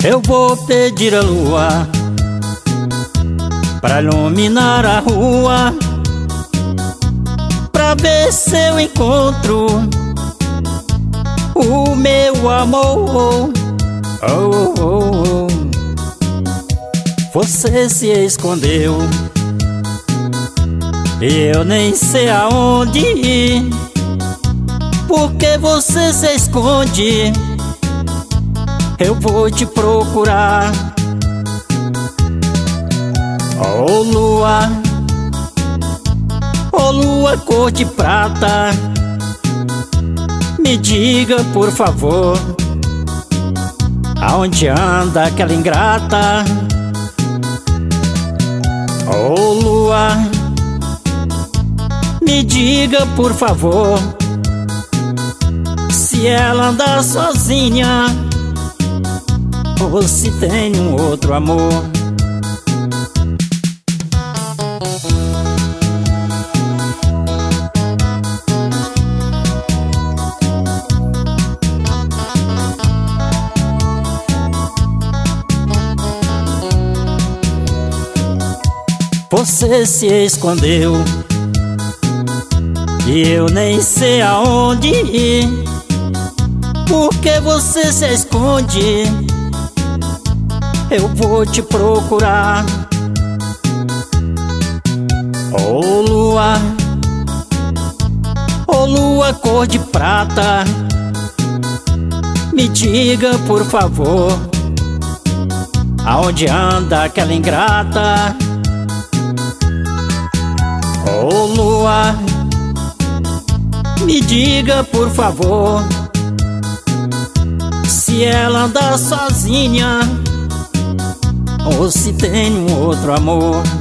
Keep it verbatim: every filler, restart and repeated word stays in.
Eu vou pedir a lua pra iluminar a rua, pra ver se eu encontro o meu amor. Oh, oh, oh. Você se escondeu e eu nem sei aonde ir. Por que você se esconde? Eu vou te procurar. Oh lua, oh lua cor de prata, me diga por favor, aonde anda aquela ingrata? Oh lua, me diga por favor, se ela anda sozinha ou se tem um outro amor. Você se escondeu e eu nem sei aonde ir. Por que você se esconde? Eu vou te procurar. Oh lua, oh lua cor de prata, me diga por favor, aonde anda aquela ingrata? Oh lua, me diga por favor, se ela anda sozinha ou se tem um outro amor.